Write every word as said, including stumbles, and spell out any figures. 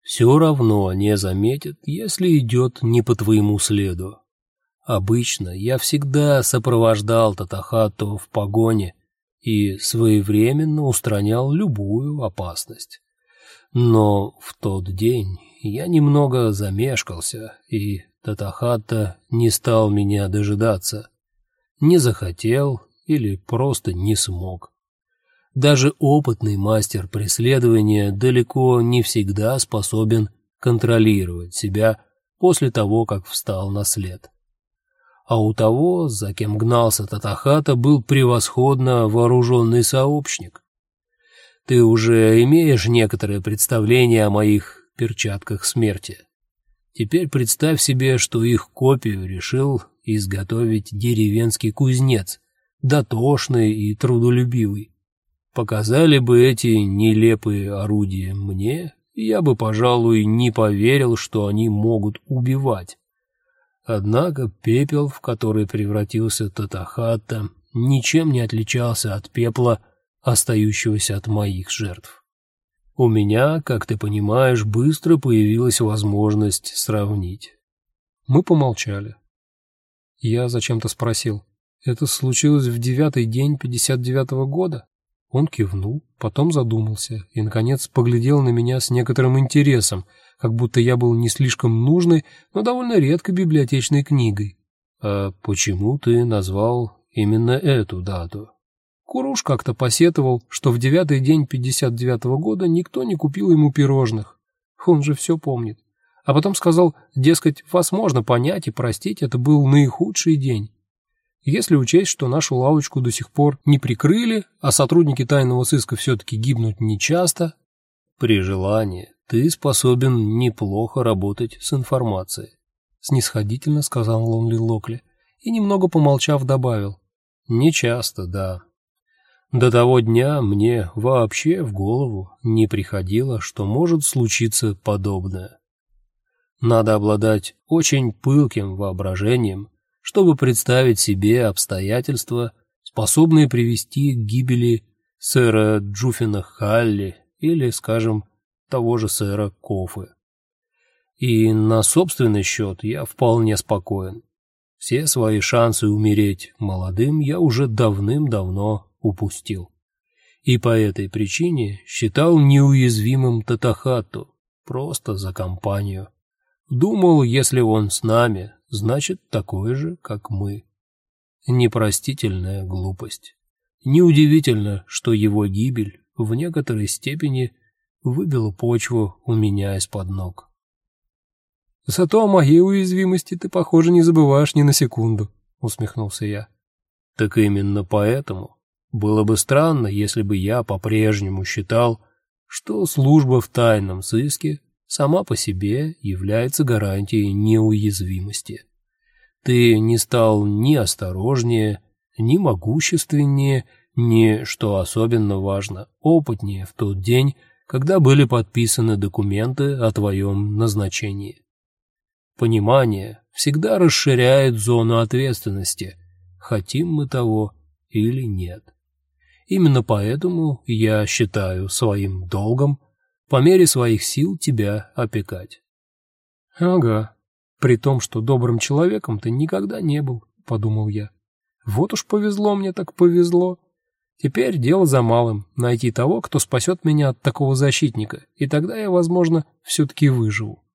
все равно не заметит, если идет не по твоему следу. Обычно я всегда сопровождал Татахату в погоне и своевременно устранял любую опасность. Но в тот день я немного замешкался, и Татахата не стал меня дожидаться. Не захотел или просто не смог. Даже опытный мастер преследования далеко не всегда способен контролировать себя после того, как встал на след. А у того, за кем гнался Татахата, был превосходно вооруженный сообщник. Ты уже имеешь некоторое представление о моих перчатках смерти. Теперь представь себе, что их копию решил изготовить деревенский кузнец, дотошный и трудолюбивый. Показали бы эти нелепые орудия мне, я бы, пожалуй, не поверил, что они могут убивать. Однако пепел, в который превратился Татахата, ничем не отличался от пепла, остающегося от моих жертв. У меня, как ты понимаешь, быстро появилась возможность сравнить. Мы помолчали. Я зачем-то спросил: «Это случилось в девятый день пятьдесят девятого года?» Он кивнул, потом задумался и, наконец, поглядел на меня с некоторым интересом, как будто я был не слишком нужной, но довольно редкой библиотечной книгой. «А почему ты назвал именно эту дату?» Куруш как-то посетовал, что в девятый день пятьдесят девятого года никто не купил ему пирожных. Он же все помнит. А потом сказал, дескать, вас можно понять и простить, это был наихудший день. Если учесть, что нашу лавочку до сих пор не прикрыли, а сотрудники тайного сыска все-таки гибнут нечасто, при желании ты способен неплохо работать с информацией, снисходительно сказал Лонли Локли и, немного помолчав, добавил: нечасто, да. До того дня мне вообще в голову не приходило, что может случиться подобное. Надо обладать очень пылким воображением, чтобы представить себе обстоятельства, способные привести к гибели сэра Джуффина Халли или, скажем, того же сэра Кофы. И на собственный счет я вполне спокоен. Все свои шансы умереть молодым я уже давным-давно упустил. И по этой причине считал неуязвимым Татахату, просто за компанию. Думал, если он с нами, значит, такой же, как мы. Непростительная глупость. Неудивительно, что его гибель в некоторой степени выбила почву у меня из-под ног. «Зато о моей уязвимости ты, похоже, не забываешь ни на секунду», — усмехнулся я. «Так именно поэтому. Было бы странно, если бы я по-прежнему считал, что служба в тайном сыске сама по себе является гарантией неуязвимости. Ты не стал ни осторожнее, ни могущественнее, ни, что особенно важно, опытнее в тот день, когда были подписаны документы о твоем назначении. Понимание всегда расширяет зону ответственности, хотим мы того или нет. Именно поэтому я считаю своим долгом по мере своих сил тебя опекать». «Ага, при том, что добрым человеком ты никогда не был», — подумал я. «Вот уж повезло мне, так повезло. Теперь дело за малым — найти того, кто спасет меня от такого защитника, и тогда я, возможно, все-таки выживу».